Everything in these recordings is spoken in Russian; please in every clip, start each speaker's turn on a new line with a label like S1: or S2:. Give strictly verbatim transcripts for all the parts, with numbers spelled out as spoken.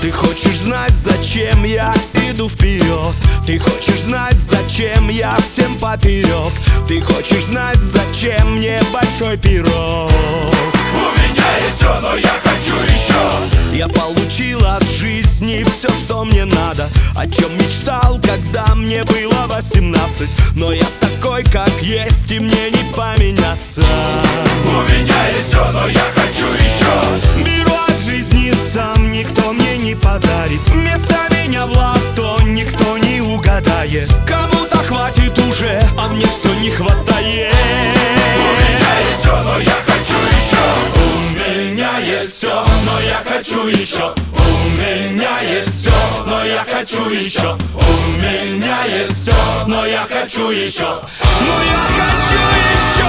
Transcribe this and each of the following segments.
S1: Ты хочешь знать, зачем я иду вперед? Ты хочешь знать, зачем я всем поперек? Ты хочешь знать, зачем мне большой пирог?
S2: У меня есть все, но я хочу еще.
S1: Я получил от жизни все, что мне надо, о чем мечтал, когда мне было восемнадцать. Но я такой, как есть, и мне не поменяться.
S2: У меня есть все, но я хочу еще.
S1: Беру от жизни сам, никто мне не подарит. Вместо меня в лото никто не угадает. Кому-то хватит уже, а мне все не хватает.
S2: У меня есть все, но я хочу еще. У меня есть все, но я хочу еще. У меня есть все, но я хочу еще. У меня есть все, но я хочу еще.
S1: Но я хочу еще.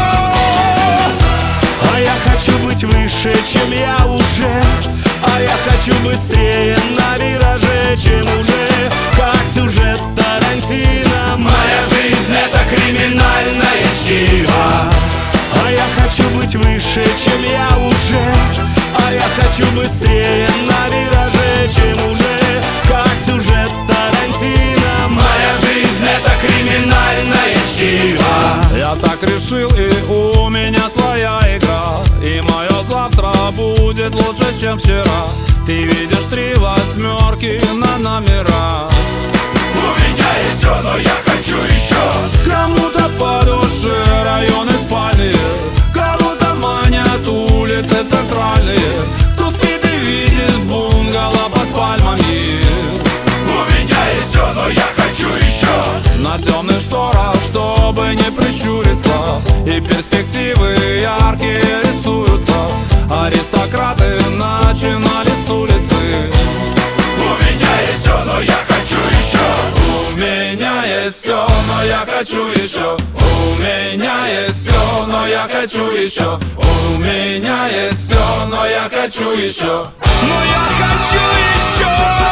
S1: А я хочу быть выше, чем я уже. А я хочу быстрее на вираже, чем уже. Как сюжет Тарантино.
S2: Моя жизнь это криминальное чтиво.
S1: А я хочу быть выше, чем я уже. А я хочу быстрее на вираже, чем уже. Как сюжет Тарантино.
S2: Моя жизнь это криминальное чтиво.
S3: Я так решил, и у меня своя игра. И мое завтра будет лучше, чем вчера. Ты видишь три восьмерки на номера.
S2: У меня есть все, но я хочу еще.
S3: Кому-то по душе районы спальные, кого-то манят улицы центральные. Кто спит и видит бунгало под пальмами.
S2: У меня есть все, но я хочу еще.
S3: На темных шторах, чтобы не прищуриться, и перспективы яркие рисуются. Аристократы начинали с улицы.
S2: У меня есть все, но я хочу еще.
S3: У меня есть все, но я хочу еще. У меня есть все, но я хочу еще. У меня есть все, но я хочу еще.
S1: Но я хочу еще.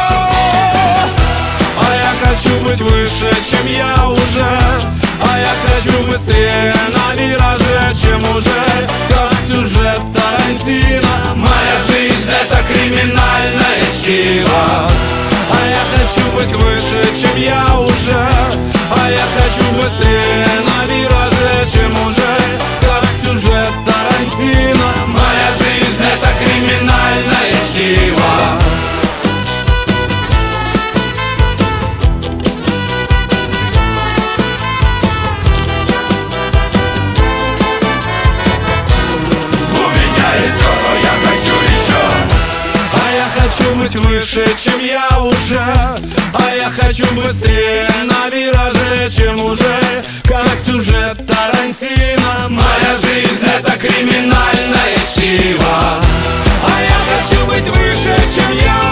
S3: А я хочу быть выше, чем я уже. А я хочу быстрее на вираже, чем уже. Как сюжет Тарантино.
S2: Моя жизнь это криминальное чтиво.
S3: А я хочу быть выше, чем я уже. А я хочу быстрее на вираже, чем уже. Как сюжет Тарантино.
S2: Моя жизнь это криминальное чтиво.
S3: Хочу быть выше, чем я уже. А я хочу быстрее на вираже, чем уже. Как сюжет Тарантино.
S2: Моя жизнь это криминальное чтиво.
S3: А я хочу быть выше, чем я